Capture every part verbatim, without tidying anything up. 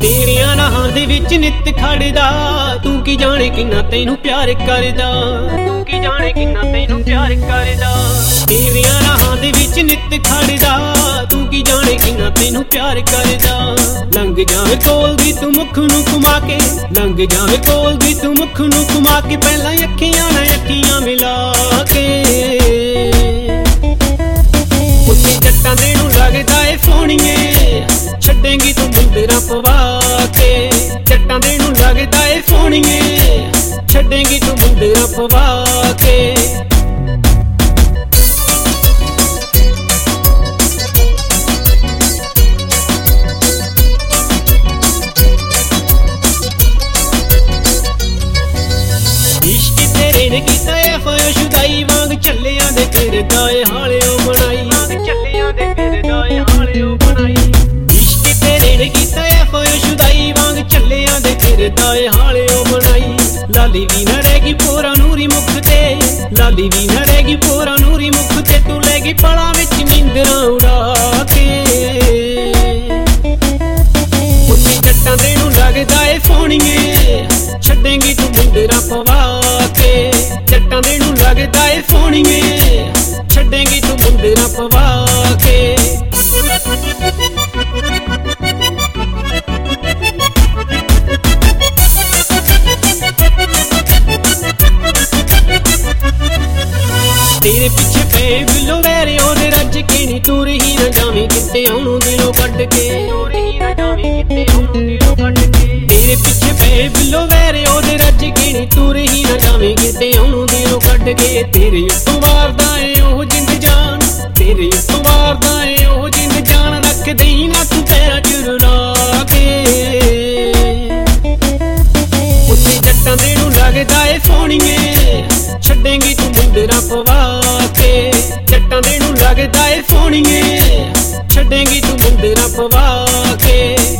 तेरियां राहां दे विच नित खड़दा, तू की जाने किन्ना तैनू प्यार करदा, तू की जाने किन्ना तैनू प्यार करदा। तेरियां राहां दे विच नित खड़दा, तू की जाने किन्ना तैनू प्यार करदा। लंघ जावे कोल दी तू मुख नू घुमा के, लंघ जावे कोल दी तू मुख नू घुमा के, पहला अखियां ना अखियां मिला के। उत्ते जट्टां दे नू लगदा ए सोहणीए, छड्डेंगी तू मुंदरा पवा के। जट्टां दे नू लगदा ए सोहणीए, छड्डेंगी तू मुंदरा पवा के। इश्क तेरे ने कीता ए होया शुदाई वांग, झल्लियां दे फिरदा ए हालिओ बनाई, झल्लियां दे फिरदा ए हालिओ बनाई। इश्क तेरे ने कीता ए होया शुदाई वांग, झल्लियां दे फिरदा ए हालिओ बनाई। लाली वी ना रहेगी पोरा नूरी मुख ते, लाली वी ना रहेगी पोरा नूरी मुख ते, तू लेगी पला विच नींदरां उड़ा के। उत्ते जट्टां दे नू लगदा ए सोहणीए, छड्डेंगी तू मुंदरा पवा के। जट्टां दे नू लगदा ए सोहणीए, छड्डेंगी तू मुंदरा पवा के। तेरे पिछे पे बिलो वैरे ओदे रज के नी, तूर ही ना जावी किते ओनू दिलों कढ के, तूर ही ना जावी किते ओनू दिलों कढ के। तेरे पिछे पे बिलो वैरे ओदे रज के नी, तूर ही ना जावी किते ओनू दिलों कढ के। तेरे उत्तों वारदा ए ओह जिंद जान, तेरे उत्तों वारदा ए ओह जिंद जान, रख देई ना तू पैरां च रुला के। उत्ते जट्टां दे नू लगदा ए सोहणीए, छड्डेंगी तू मुंदरा पवा के। जट्टां दे नू लगदा ए सोहणीए, छड्डेंगी तू मुंदरा पवा के।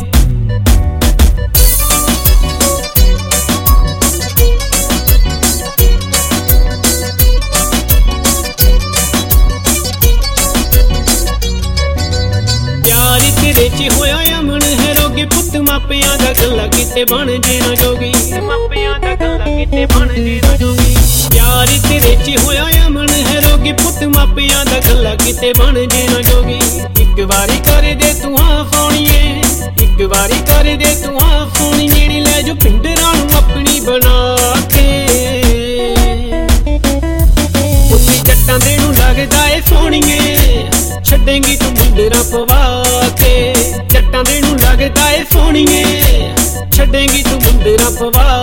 प्यार तेरे च होया अमन है रोगी, पुत मापियां दा गल्ला किते बन जे ना जोगी, मापियां दा गल्ला किते बन जे ना जोगी। प्यार तेरे च होया अमन है रोगी, पुत मापियां दा गल्ला किते बन जे ना जोगी। इक वारी कर दे तू हाँ सोहणीए, इक वारी कर दे तू हाँ सोहणीए, नी लै जो पिंडरां नू अपनी बना के। उत्ते जट्टां दे नू लगदा ए सोहणीए, छड्डेंगी तू मुंदरा पवा के। जट्टां दे नू लगदा ए सोहणीए, छड्डेंगी तू मुंदरा पवा